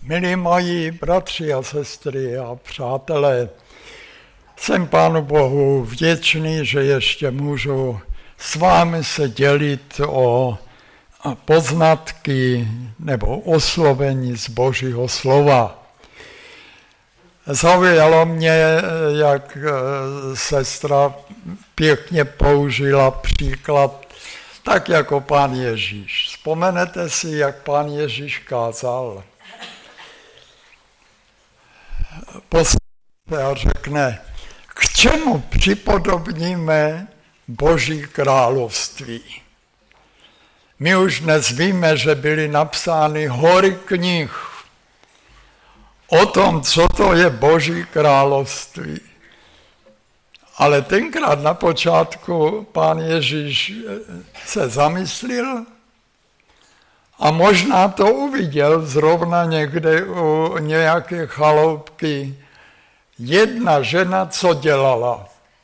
Milí moji bratři a sestry a přátelé, jsem Pánu Bohu vděčný, že ještě můžu s vámi se dělit o poznatky nebo oslovení z Božího slova. Zaujalo mě, jak sestra pěkně použila příklad, tak jako Pán Ježíš. Vzpomenete si, jak Pán Ježíš kázal? A řekne, k čemu připodobníme Boží království. My už dnes víme, že byly napsány hory knih o tom, co to je Boží království. Ale tenkrát na počátku Pán Ježíš se zamyslel a možná to uviděl zrovna někde u nějaké chaloupky. Jedna žena, co dělala?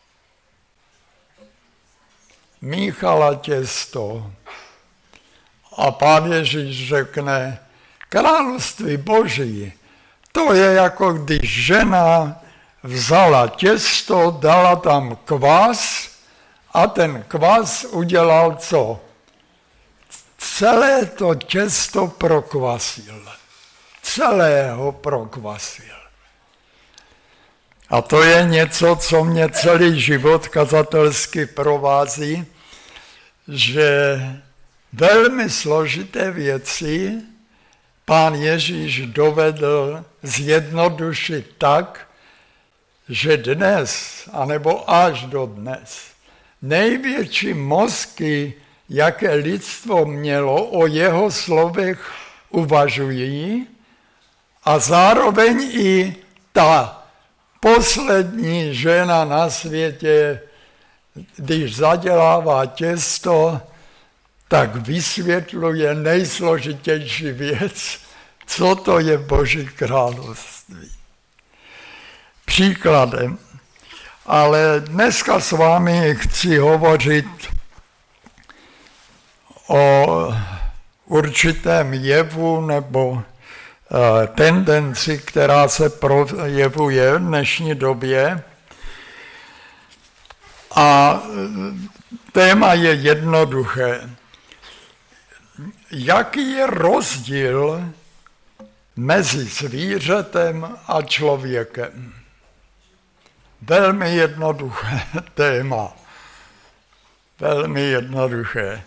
Míchala těsto. A Pán Ježíš řekne, království Boží, to je jako když žena vzala těsto, dala tam kvas a ten kvas udělal co? Celé to těsto prokvasil. Celého prokvasil. A to je něco, co mě celý život kazatelsky provází, že velmi složité věci Pán Ježíš dovedl zjednodušit tak, že dnes, anebo až do dnes, největší mozky, jaké lidstvo mělo, o jeho slovech uvažují a zároveň i ta poslední žena na světě, když zadělává těsto, tak vysvětluje nejsložitější věc, co to je Boží království. Příkladem. Ale dneska s vámi chci hovořit o určitém jevu nebo tendenci, která se projevuje v dnešní době. A téma je jednoduché. Jaký je rozdíl mezi zvířetem a člověkem? Velmi jednoduché téma. Velmi jednoduché.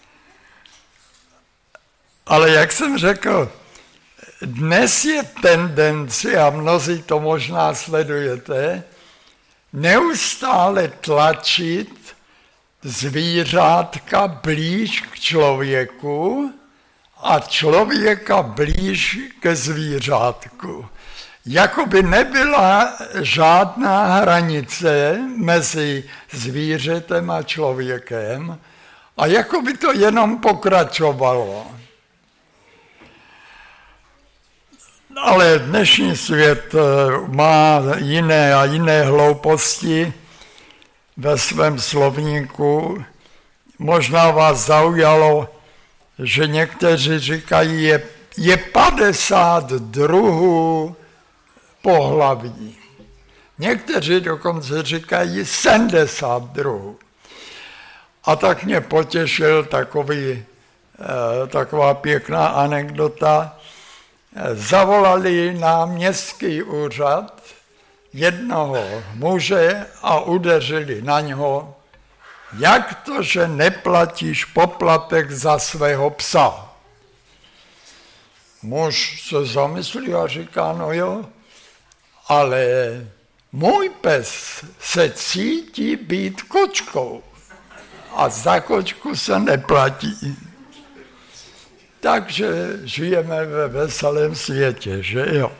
Ale jak jsem řekl, dnes je tendence, a mnozí to možná sledujete, neustále tlačit zvířátka blíž k člověku a člověka blíž ke zvířátku. Jakoby nebyla žádná hranice mezi zvířetem a člověkem a jakoby to jenom pokračovalo. Ale dnešní svět má jiné a jiné hlouposti ve svém slovníku. Možná vás zaujalo, že někteří říkají, je 50 druhů pohlaví. Někteří dokonce říkají 70 druhů. A tak mě potěšil taková pěkná anekdota. Zavolali na městský úřad jednoho muže a udeřili na něho, jak to, že neplatíš poplatek za svého psa. Muž se zamyslí a říká, no jo, ale můj pes se cítí být kočkou a za kočku se neplatí. Takže žijeme ve veselém světě, že jo?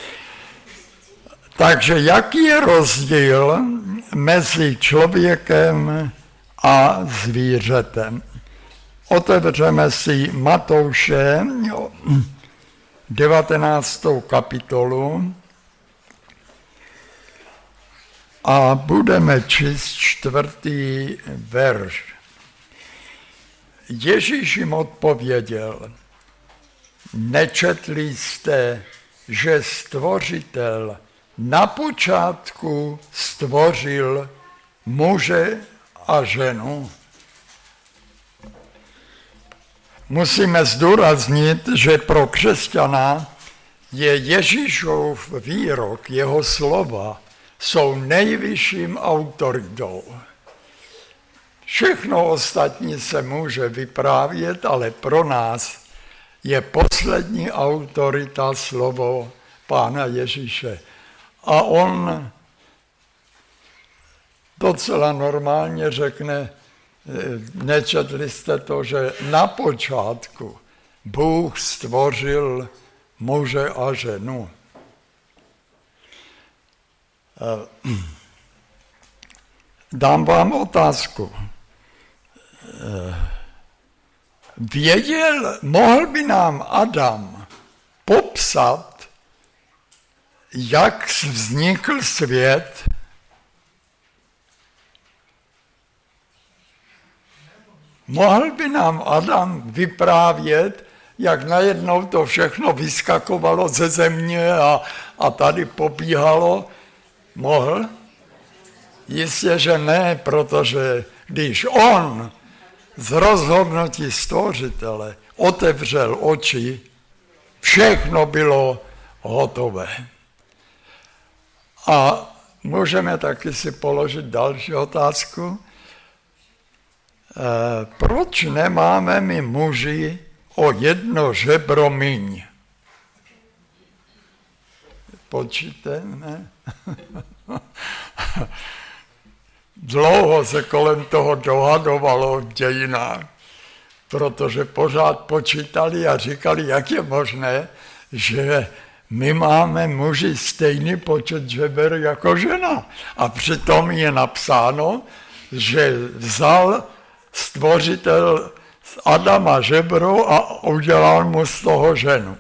Takže jaký je rozdíl mezi člověkem a zvířetem? Otevřeme si Matouše 19. kapitolu a budeme číst 4. verš. Ježíš jim odpověděl, nečetli jste že stvořitel na počátku stvořil muže a ženu. Musíme zdůraznit, že pro křesťana je Ježíšův výrok, jeho slova, jsou nejvyšším autoritou. Všechno ostatní se může vyprávět, ale pro nás je poslední autorita slovo Pána Ježíše. A on docela normálně řekne, nečetli jste to, že na počátku Bůh stvořil muže a ženu. Dám vám otázku. Mohl by nám Adam popsat, jak vznikl svět? Mohl by nám Adam vyprávět, jak najednou to všechno vyskakovalo ze země a tady pobíhalo? Mohl? Jistě, že ne, protože když on z rozhodnutí stvořitele otevřel oči, všechno bylo hotové. A můžeme taky si položit další otázku. Proč nemáme my muži o jedno žebro míň? Počítejme. Dlouho se kolem toho dohadovalo v dějinách, protože pořád počítali a říkali, jak je možné, že my máme muži stejný počet žeber jako žena. A přitom je napsáno, že vzal stvořitel z Adama žebro a udělal mu z toho ženu.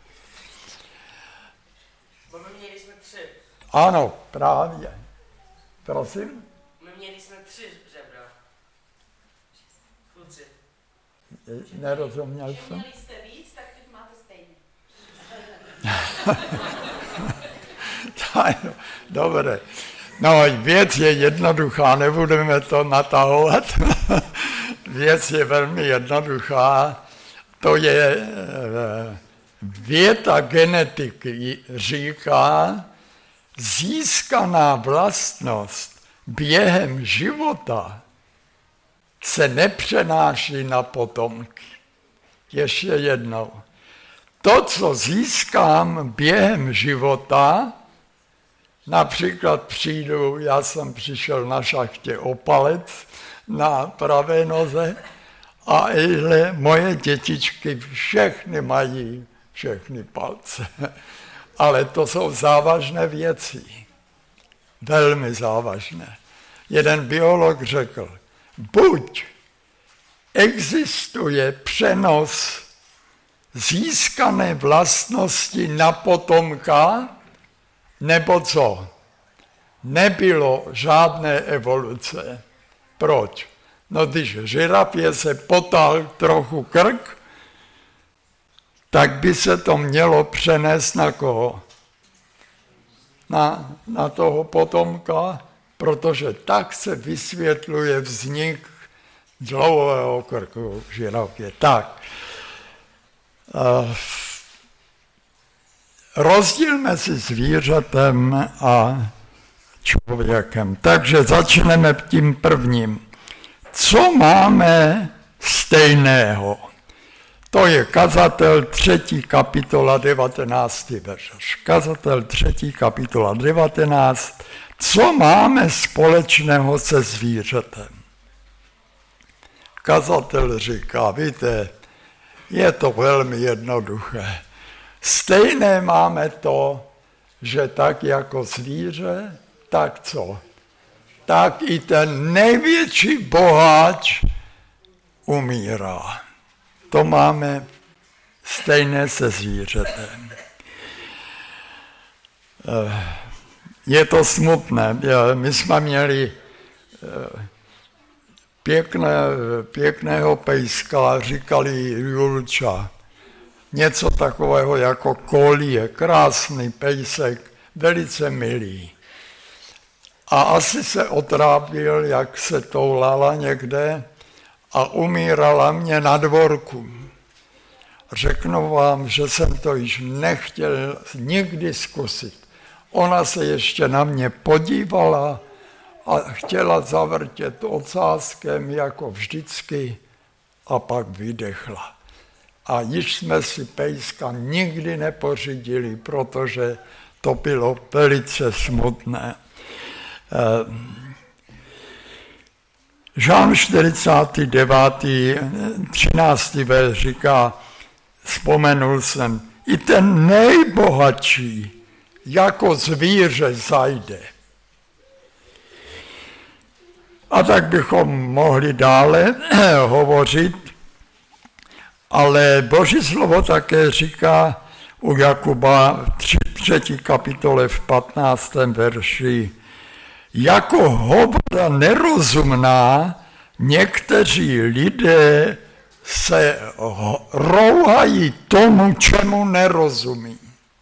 My měli jsme 3. Ano, právě. Prosím? My měli jsme 3 žebra. Kluci. Nerozuměl jsem. Měli jste víc, tak teď máte stejný. Dobré. No, věc je jednoduchá, nebudeme to natahovat. Věc je velmi jednoduchá. To je věta genetiky říká, získaná vlastnost během života se nepřenáší na potomky. Ještě jednou. To, co získám během života, například já jsem přišel na šachtě o palec na pravé noze a moje dětičky všechny mají všechny palce. Ale to jsou závažné věci. Velmi závažné. Jeden biolog řekl, buď existuje přenos získané vlastnosti na potomka, nebo co? Nebylo žádné evoluce. Proč? No, když žirafě se potáhl trochu krk, tak by se to mělo přenést na koho? Na toho potomka, protože tak se vysvětluje vznik dlouhého krku žirafě. Tak. Rozdíl mezi zvířetem a člověkem. Takže začneme tím prvním. Co máme stejného? To je Kazatel 3. kapitola 19. verš. Kazatel 3. kapitola 19. Co máme společného se zvířetem? Kazatel říká, víte, je to velmi jednoduché. Stejné máme to, že tak jako zvíře, tak co? Tak i ten největší boháč umírá. To máme stejné se zvířetem. Je to smutné. My jsme měli pěkného pejska, říkali Julča. něco takového jako kolie, krásný pejsek, velice milý. A asi se otrápil, jak se toulala někde a umírala mě na dvorku. Řeknu vám, že jsem to již nechtěl nikdy zkusit. Ona se ještě na mě podívala a chtěla zavrtět ocáskem jako vždycky a pak vydechla. A již jsme si pejska nikdy nepořídili, protože to bylo velice smutné. Žálm 49. 13. verš říká, vzpomenul jsem, i ten nejbohatší jako zvíře zajde. A tak bychom mohli dále hovořit, ale Boží slovo také říká u Jakuba 3. kapitole v 15. verši, jako hovada nerozumná někteří lidé se rouhají tomu, čemu nerozumí.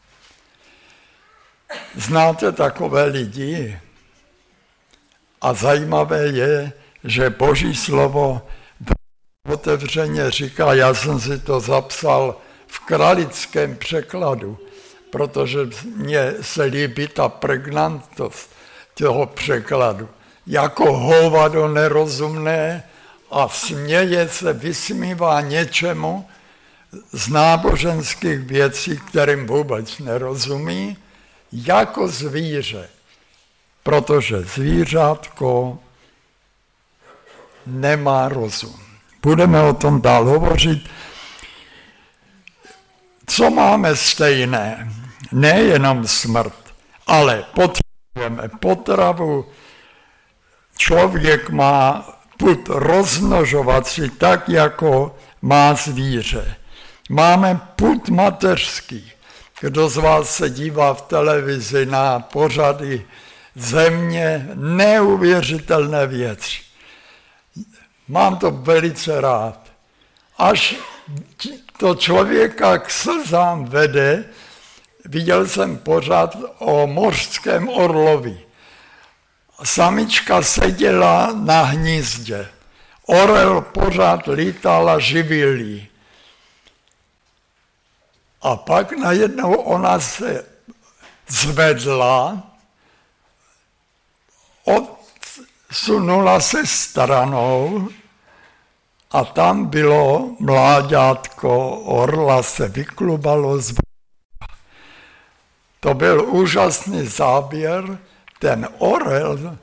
Znáte takové lidi? A zajímavé je, že Boží slovo otevřeně říká, já jsem si to zapsal v kralickém překladu, protože mně se líbí ta pregnantnost toho překladu. Jako hovado nerozumné a směje se, vysmívá něčemu z náboženských věcí, kterým vůbec nerozumí, jako zvíře. Protože zvířátko nemá rozum. Budeme o tom dál hovořit. Co máme stejné? Nejenom smrt, ale potřebujeme potravu. Člověk má pud rozmnožovací tak, jako má zvíře. Máme pud mateřský. Kdo z vás se dívá v televizi na pořady země, neuvěřitelné věci. Mám to velice rád. Až to člověka k slzám vede, viděl jsem pořad o mořském orlovi. Samička seděla na hnízdě. Orel pořád lítal a živil ji. A pak najednou ona se zvedla, odsunula se stranou a tam bylo mláďátko orla, se vyklubalo z břicha. To byl úžasný záběr, ten orel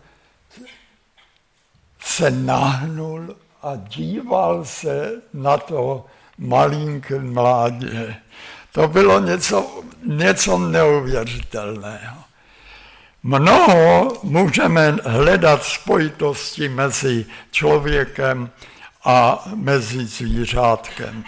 se nahnul a díval se na to malinké mládě. To bylo něco neuvěřitelného. Mnoho můžeme hledat spojitosti mezi člověkem a mezi zvířátkem.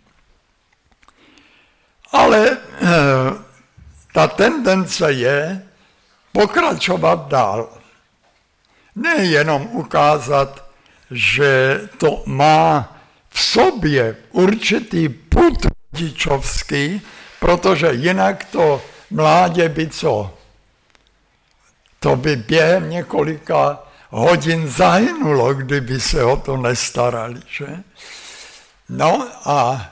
Ale ta tendence je pokračovat dál. Nejenom ukázat, že to má v sobě určitý pud rodičovský, protože jinak to mládě by co? To by během několika hodin zahynulo, kdyby se o to nestarali, že? No a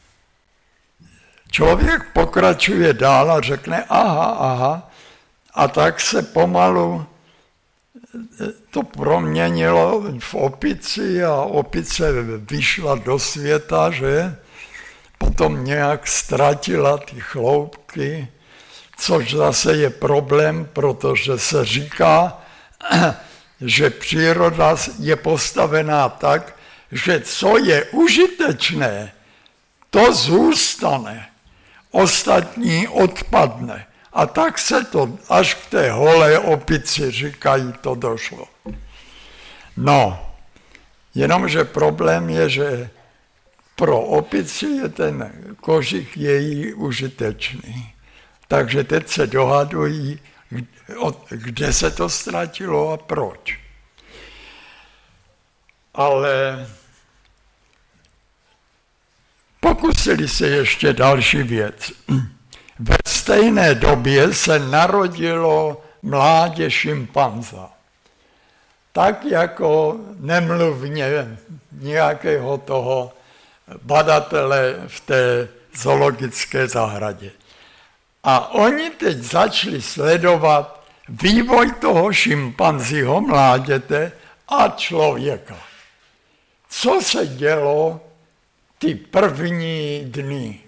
člověk pokračuje dál a řekne aha, a tak se pomalu to proměnilo v opici a opice vyšla do světa, že? Potom nějak ztratila ty chloupky, což zase je problém, protože se říká, že příroda je postavená tak, že co je užitečné, to zůstane, ostatní odpadne. A tak se to až k té holé opici, říkají, to došlo. No, jenomže problém je, že pro opici je ten kožich její užitečný. Takže teď se dohadují, kde se to ztratilo a proč. Ale pokusili se ještě další věc. Ve stejné době se narodilo mládě šimpanza. Tak jako nemluvně nějakého toho badatele v té zoologické zahradě. A oni teď začali sledovat vývoj toho šimpanzího mláděte a člověka. Co se dělo ty první dny?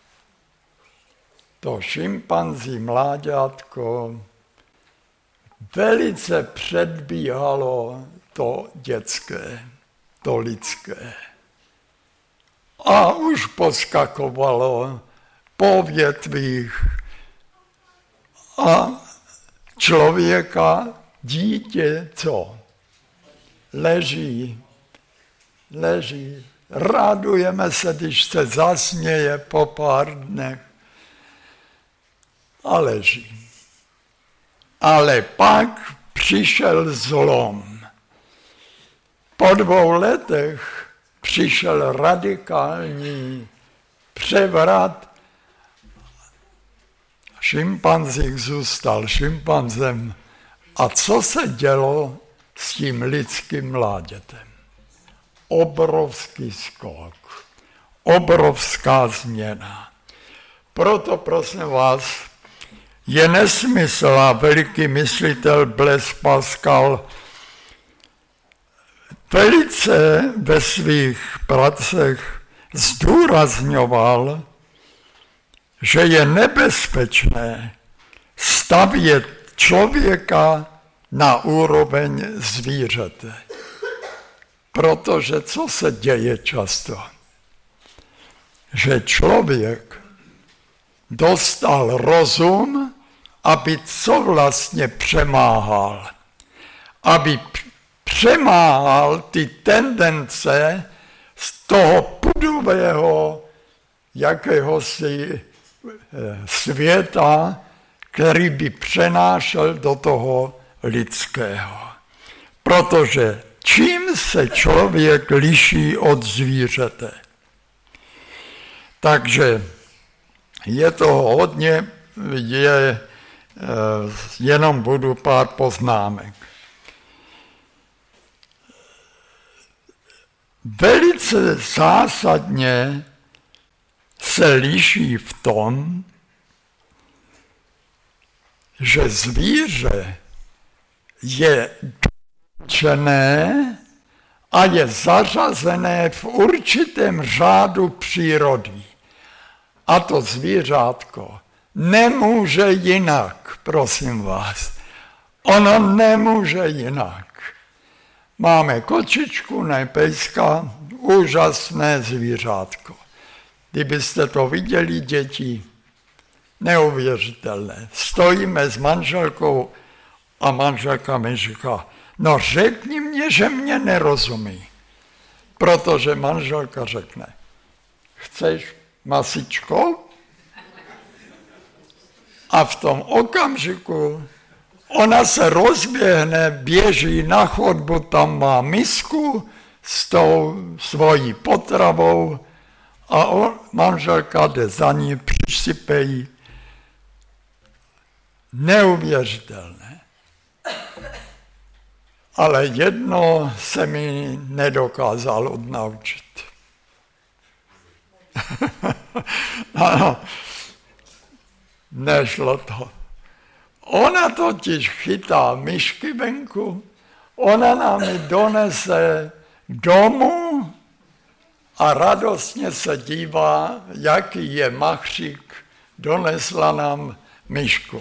To šimpanzí mláďátko velice předbíhalo to dětské, to lidské. A už poskakovalo po větvích a člověka, dítě, co? Leží. Radujeme se, když se zasměje po pár dnech a leží. Ale pak přišel zlom. Po 2 letech přišel radikální převrat. Šimpanzík zůstal šimpanzem. A co se dělo s tím lidským mládětem? Obrovský skok, obrovská změna. Proto prosím vás, je nesmysl a veliký myslitel Blaise Pascal velice ve svých pracech zdůrazňoval, že je nebezpečné stavět člověka na úroveň zvířete. Protože co se děje často? Že člověk dostal rozum, aby co vlastně přemáhal? Aby přemáhal ty tendence z toho pudového jakéhosi světa, který by přenášel do toho lidského. Protože čím se člověk liší od zvířete? Takže je toho hodně, jenom budu pár poznámek. Velice zásadně se liší v tom, že zvíře je dočené a je zařazené v určitém řádu přírody. A to zvířátko nemůže jinak, prosím vás. Ono nemůže jinak. Máme kočičku, ne pejska, úžasné zvířátko. Kdybyste to viděli, děti, neuvěřitelné. Stojíme s manželkou a manželka mi říká, no řekni mě, že mě nerozumí. Protože manželka řekne, chceš masičko? A v tom okamžiku ona se rozběhne, běží na chodbu, tam má misku s tou svojí potravou a manželka jde za ní, přisype jí. Neuvěřitelné. Ale jedno se mi nedokázal odnaučit. Ano, nešlo to. Ona totiž chytá myšky venku, ona nám ji donese domů a radostně se dívá, jaký je machřík, donesla nám myšku.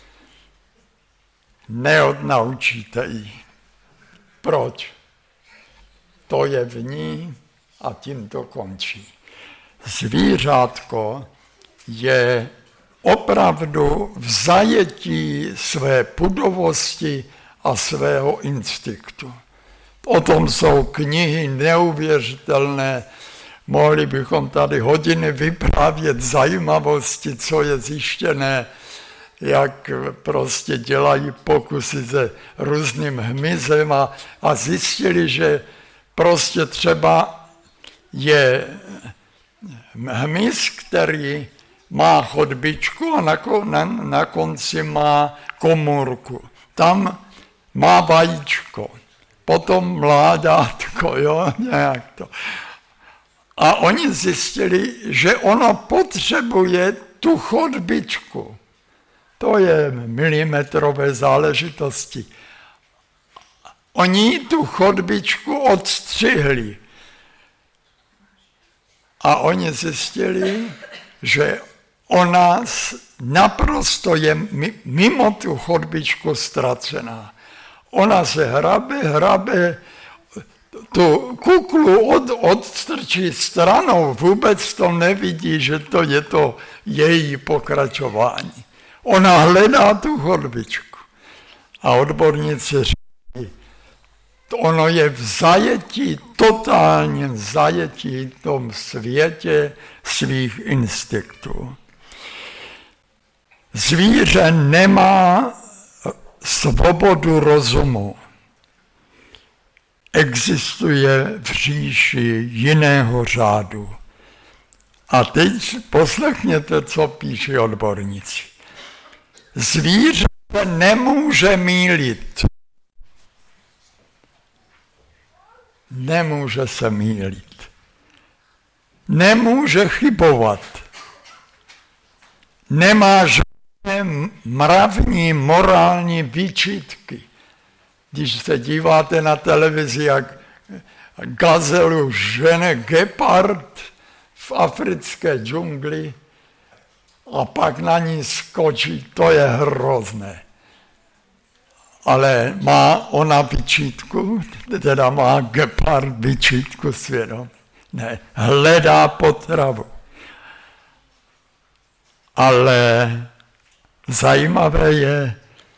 Neodnaučíte ji. Proč? To je v ní a tím to končí. Zvířátko je opravdu v zajetí své pudovosti a svého instinktu. O tom jsou knihy neuvěřitelné, mohli bychom tady hodiny vyprávět zajímavosti, co je zjištěné, jak prostě dělají pokusy se různým hmyzem a zjistili, že prostě třeba je hmyz, který má chodbičku a na konci má komůrku. Tam má vajíčko, potom mládátko, jo, nějak to. A oni zjistili, že ono potřebuje tu chodbičku. To je milimetrové záležitosti. Oni tu chodbičku odstřihli. A oni zjistili, že ona naprosto je mimo tu chodbičku ztracená. Ona se hrabe, tu kuklu odstrčí stranou, vůbec to nevidí, že to je to její pokračování. Ona hledá tu chodbičku. A odborníci říkají, ono je v zajetí, totálním zajetí v tom světě svých instinktů. Zvíře nemá svobodu rozumu. Existuje v říši jiného řádu. A teď poslechněte, co píší odborníci. Zvíře nemůže mýlit. Nemůže se mýlit. Nemůže chybovat. Nemá žádné mravní, morální výčitky. Když se díváte na televizi, jak gazelu žene gepard v africké džungli a pak na ní skočí, to je hrozné. Ale má ona vyčítku, teda má gepard vyčítku svědomí. Ne, hledá potravu. Ale zajímavé je,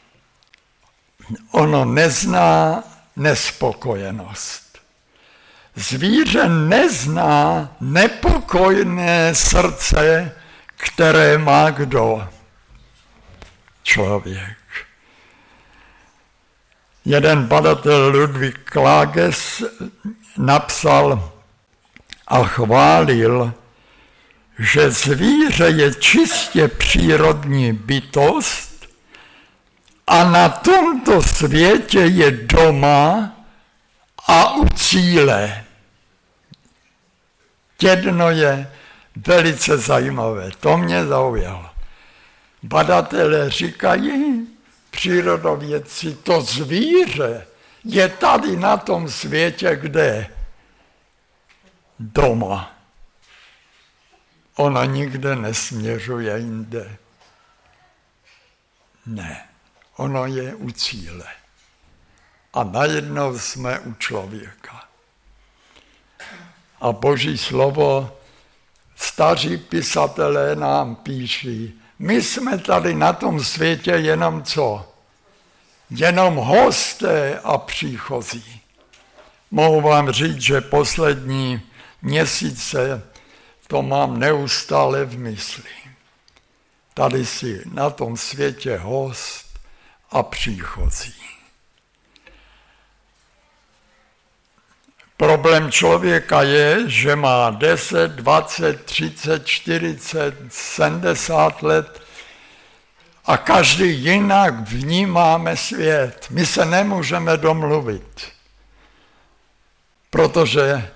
ono nezná nespokojenost. Zvíře nezná nepokojné srdce, které má kdo? Člověk. Jeden badatel Ludwig Klages napsal a chválil, že zvíře je čistě přírodní bytost a na tomto světě je doma a u cíle. Jedno je velice zajímavé, to mě zaujalo. Badatelé říkají, přírodovědci, to zvíře je tady na tom světě, kde? Doma. Ona nikde nesměřuje jinde. Ne, ono je u cíle. A najednou jsme u člověka. A Boží slovo, staří pisatelé nám píší, my jsme tady na tom světě jenom co? Jenom hosté a příchozí. Mohu vám říct, že poslední měsíce to mám neustále v mysli. Tady si na tom světě host a příchozí. Problém člověka je, že má 10, 20, 30, 40, 70 let a každý jinak vnímáme svět. My se nemůžeme domluvit, protože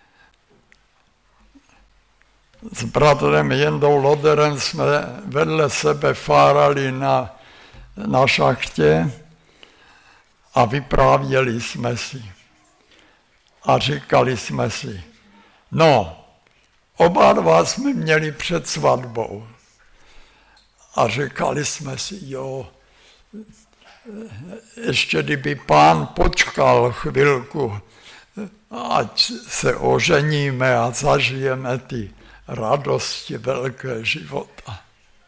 s bratrem Jendou Loderem jsme vedle sebe fárali na šachtě a vyprávěli jsme si. A říkali jsme si, no, oba dva jsme měli před svatbou. A říkali jsme si, jo, ještě kdyby Pán počkal chvilku, ať se oženíme a zažijeme ty radosti velké života.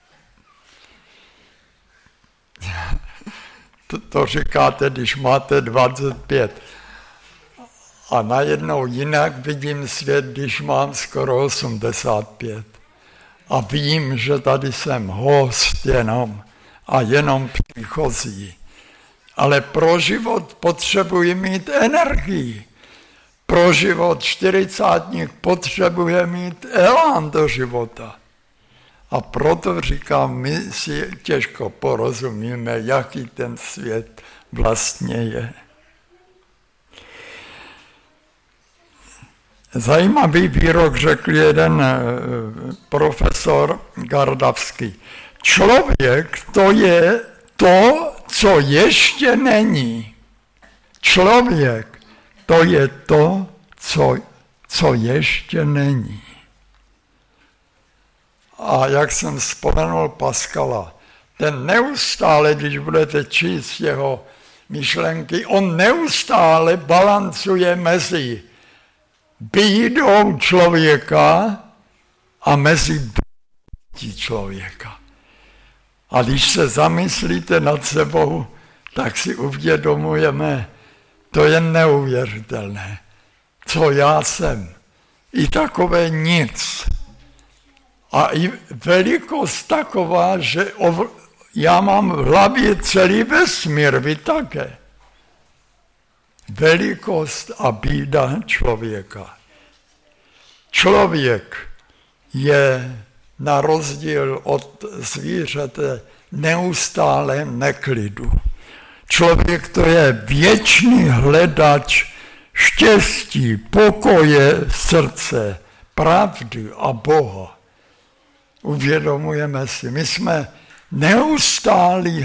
To říkáte, když máte 25. A najednou jinak vidím svět, když mám skoro 85. A vím, že tady jsem host jenom a jenom příchozí. Ale pro život potřebuji mít energii. pro život 40 potřebuje mít elán do života. A proto říkám, my si těžko porozumíme, jaký ten svět vlastně je. Zajímavý výrok řekl jeden profesor Gardavský. Člověk to je to, co ještě není. Člověk to je to, co ještě není. A jak jsem vzpomenul Pascala, ten neustále, když budete číst jeho myšlenky, on neustále balancuje mezi bídou člověka a mezi bytí člověka. A když se zamyslíte nad sebou, tak si uvědomujeme, to je neuvěřitelné, co já jsem. I takové nic. A i velikost taková, že já mám v hlavě celý vesmír, vy také. Velikost a bída člověka. Člověk je na rozdíl od zvířete neustále neklidu. Člověk to je věčný hledač štěstí, pokoje srdce, pravdy a Boha. Uvědomujeme si, my jsme neustálí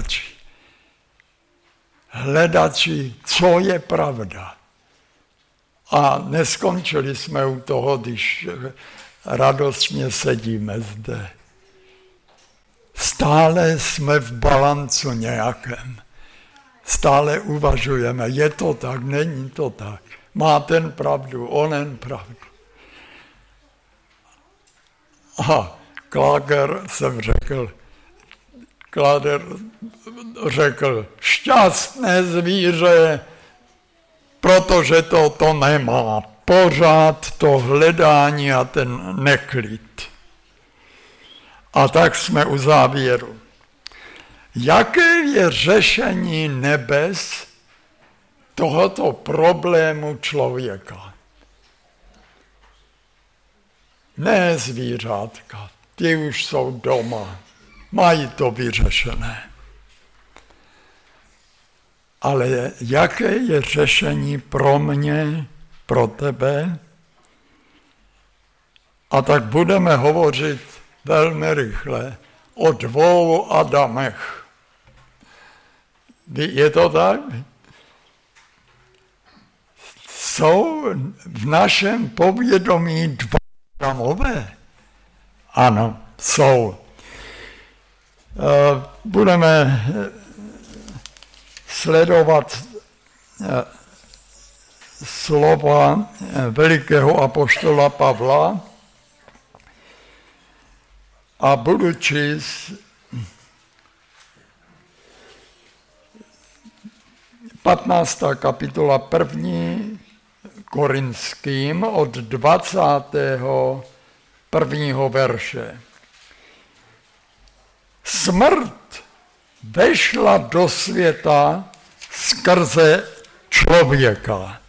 hledači, co je pravda. A neskončili jsme u toho, když radostně sedíme zde. Stále jsme v balancu nějakém. Stále uvažujeme, je to tak, není to tak. Má ten pravdu, onen pravdu. A Klager řekl, šťastné zvíře, protože to nemá pořád to hledání a ten neklid. A tak jsme u závěru. Jaké je řešení nebes tohoto problému člověka? Ne zvířátka, ty už jsou doma, mají to vyřešené. Ale jaké je řešení pro mě, pro tebe? A tak budeme hovořit velmi rychle o 2 Adamech. Je to tak? Jsou v našem povědomí 2 Adamové? Ano, jsou. Budeme sledovat slova velikého apoštola Pavla a budu číst 15. kapitola 1. Korinským od 21. verše. Smrt vešla do světa skrze člověka.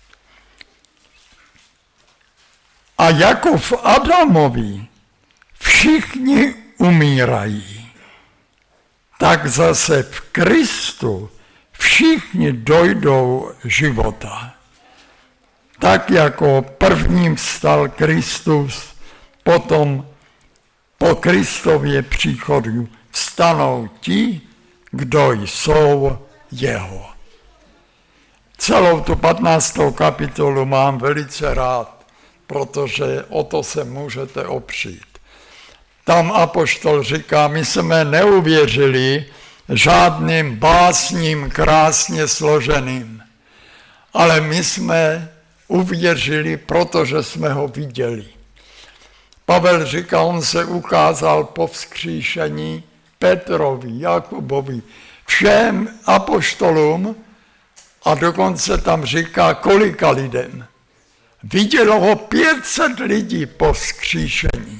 A jako v Adamovi všichni umírají, tak zase v Kristu všichni dojdou života. Tak jako prvním vstal Kristus, potom po Kristově příchodu vstanou ti, kdo jsou jeho. Celou tu 15. kapitolu mám velice rád, protože o to se můžete opřít. Tam apoštol říká, my jsme neuvěřili žádným básním krásně složeným, ale my jsme uvěřili, protože jsme ho viděli. Pavel říká, on se ukázal po vzkříšení Petrovi, Jakubovi, všem apoštolům a dokonce tam říká, kolika lidem. Vidělo ho 500 lidí po vzkříšení.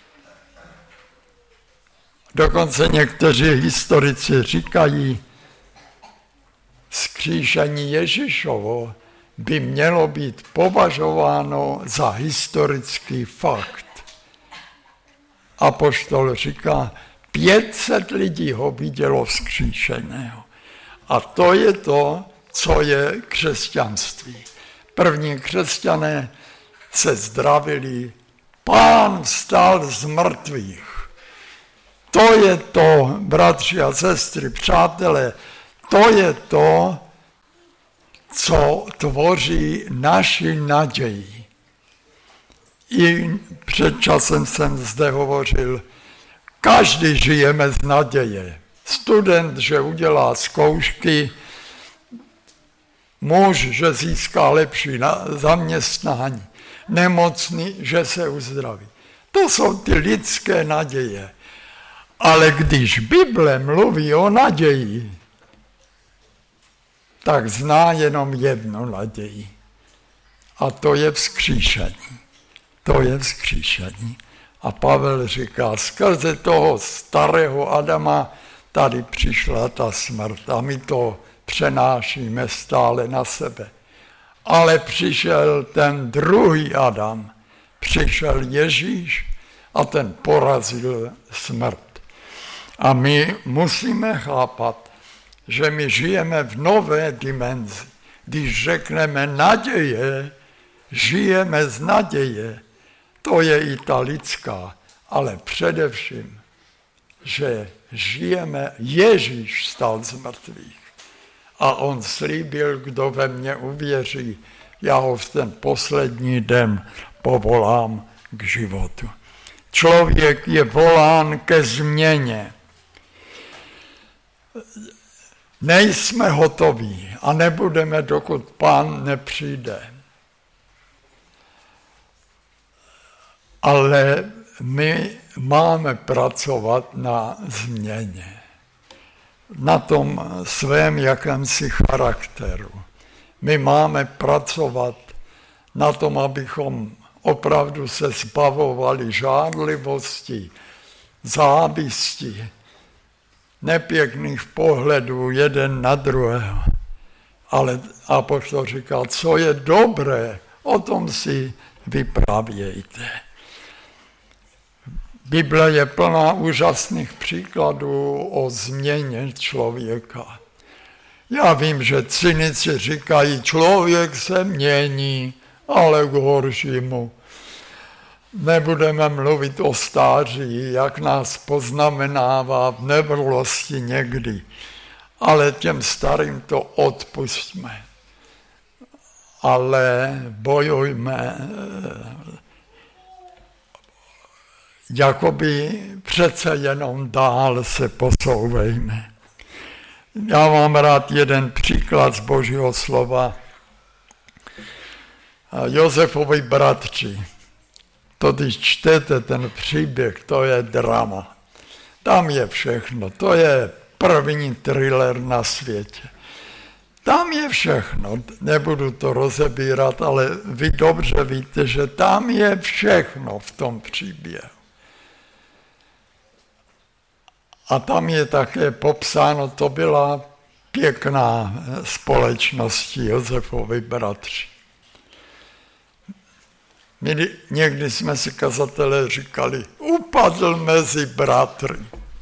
Dokonce někteří historici říkají, vzkříšení Ježíšovo by mělo být považováno za historický fakt. Apoštol říká, 500 lidí ho vidělo vzkříšeného. A to je to, co je křesťanství. První křesťané se zdravili, Pán vstal z mrtvých. To je to, bratři a sestry, přátelé, to je to, co tvoří naši naději. I před časem jsem zde hovořil, každý žijeme z naděje. Student, že udělá zkoušky, muž, že získá lepší zaměstnání, nemocný, že se uzdraví. To jsou ty lidské naděje. Ale když Bible mluví o naději, tak zná jenom jednu naději. A to je vzkříšení. To je vzkříšení. A Pavel říká, skrze toho starého Adama tady přišla ta smrt a my to přenášíme stále na sebe. Ale přišel ten druhý Adam, přišel Ježíš a ten porazil smrt. A my musíme chápat, že my žijeme v nové dimenzi. Když řekneme naděje, žijeme z naděje, to je i ta lidská, ale především, že žijeme, Ježíš vstal z mrtvých. A on slíbil, kdo ve mně uvěří, já ho v ten poslední den povolám k životu. Člověk je volán ke změně. Nejsme hotoví a nebudeme, dokud Pán nepřijde. Ale my máme pracovat na změně. Na tom svém jakémsi charakteru. My máme pracovat na tom, abychom opravdu se zbavovali žádlivosti, závisti, nepěkných pohledů jeden na druhého. Ale apoštol říkal, co je dobré, o tom si vyprávějte. Bible je plná úžasných příkladů o změně člověka. Já vím, že cynici říkají, člověk se mění, ale k horšímu. Nebudeme mluvit o stáří, jak nás poznamenává v nevrlosti někdy, ale těm starým to odpustme. Ale bojujme, jakoby přece jenom dál se posouvejme. Já mám rád jeden příklad z Božího slova. Josefovi bratři. To, když čtete ten příběh, to je drama. Tam je všechno. To je první thriller na světě. Tam je všechno. Nebudu to rozebírat, ale vy dobře víte, že tam je všechno v tom příběhu. A tam je také popsáno, to byla pěkná společnost Josefovi bratři. My někdy jsme si kazatelé říkali, upadl mezi bratry.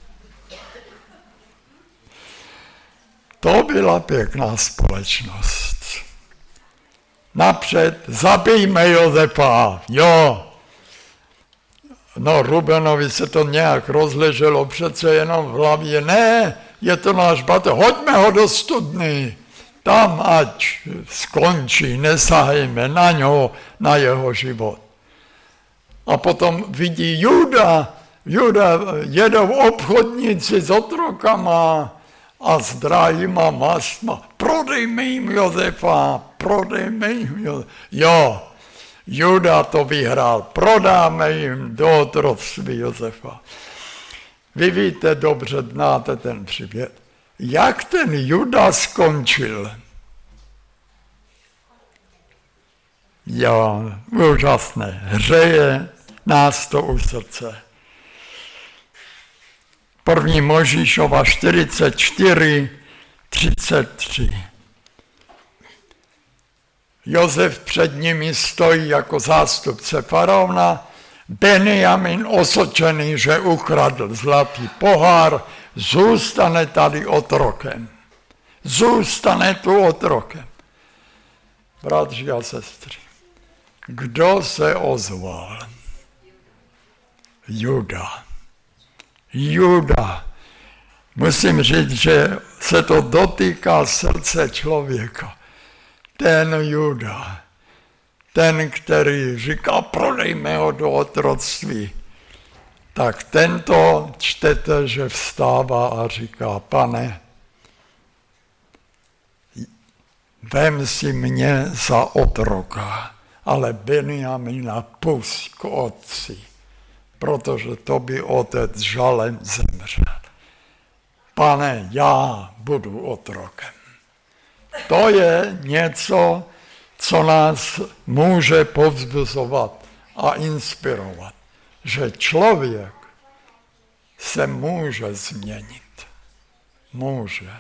To byla pěkná společnost. Napřed zabijme Josefa, jo. No, Rubenovi se to nějak rozleželo přece jenom v hlavě. Ne, je to náš bratr, hoďme ho do studny. Tam ať skončí, nesahejme na něho, na jeho život. A potom vidí Juda jedou obchodníci s otrokama a s drahýma mastma. Prodejme jim Josefa, prodejme jim Josefa. Jo, Juda to vyhrál, prodáme jim do otroctví Josefa. Vy víte dobře, znáte ten příběh. Jak ten Juda skončil? Jo, úžasné. Hřeje nás to u srdce. 1. Mojžíšova 44, 33. Josef před nimi stojí jako zástupce faraona, Benjamin osočený, že ukradl zlatý pohár, zůstane tady otrokem. Zůstane tu otrokem. Bratři a sestry, kdo se ozval? Juda. Musím říct, že se to dotýká srdce člověka. Ten Juda, ten, který říká, prodejme ho do otroctví, tak tento čtete, že vstává a říká, Pane, vem si mě za otroka, ale Benjamina pusť k otci, protože to by otec žalem zemřel. Pane, já budu otrokem. To je něco, co nás může povzbuzovat a inspirovat, že člověk se může změnit. Může.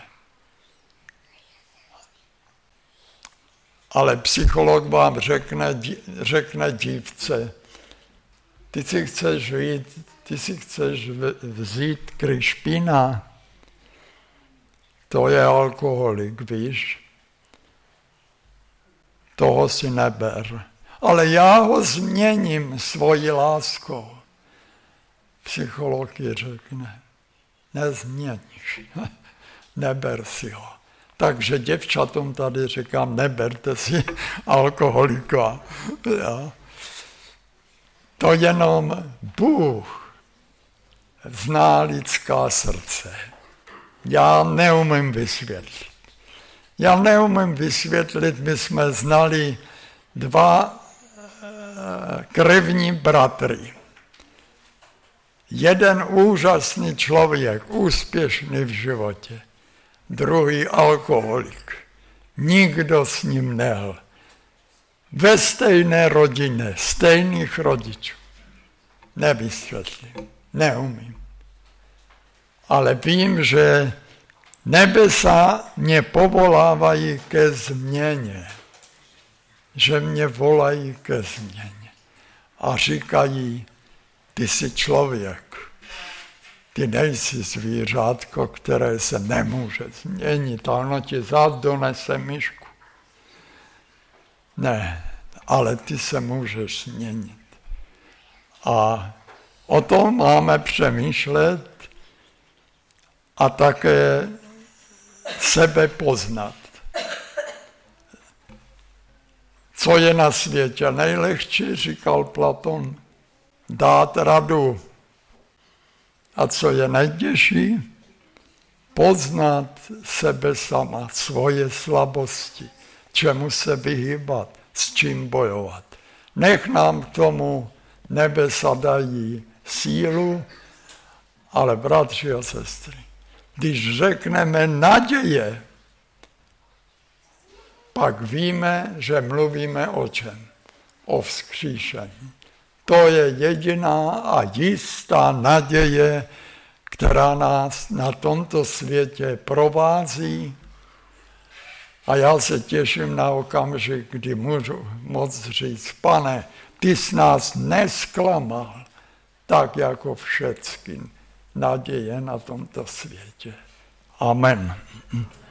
Ale psycholog vám řekne dívce, ty si chceš vzít Krišpína, to je alkoholik, víš? Toho si neber. Ale já ho změním svojí láskou. Psycholog ji řekne, nezměníš, neber si ho. Takže děvčatům tady říkám, neberte si alkoholika. Ja. To jenom Bůh zná lidská srdce. Já neumím vysvětlit. My jsme znali 2 krevní bratry. Jeden úžasný člověk, úspěšný v životě, druhý alkoholik. Nikdo s ním nehl. Ve stejné rodině, stejných rodičů. Nevysvětlím, neumím. Ale vím, že nebesa mě povolávají ke změně. Že mě volají ke změně. A říkají, ty jsi člověk. Ty nejsi zvířátko, které se nemůže změnit. A ono ti zás donese myšku. Ne, ale ty se můžeš změnit. A o tom máme přemýšlet a také sebe poznat. Co je na světě nejlehčí, říkal Platon, dát radu. A co je nejtěžší? Poznat sebe sama, svoje slabosti, čemu se vyhýbat, s čím bojovat. Nech nám k tomu nebesa dají sílu, ale bratři a sestry, když řekneme naděje, pak víme, že mluvíme o čem? O vzkříšení. To je jediná a jistá naděje, která nás na tomto světě provází. A já se těším na okamžik, kdy můžu moct říct, Pane, ty jsi nás nesklamal, tak jako všechny naděje na tomto světě. Amen.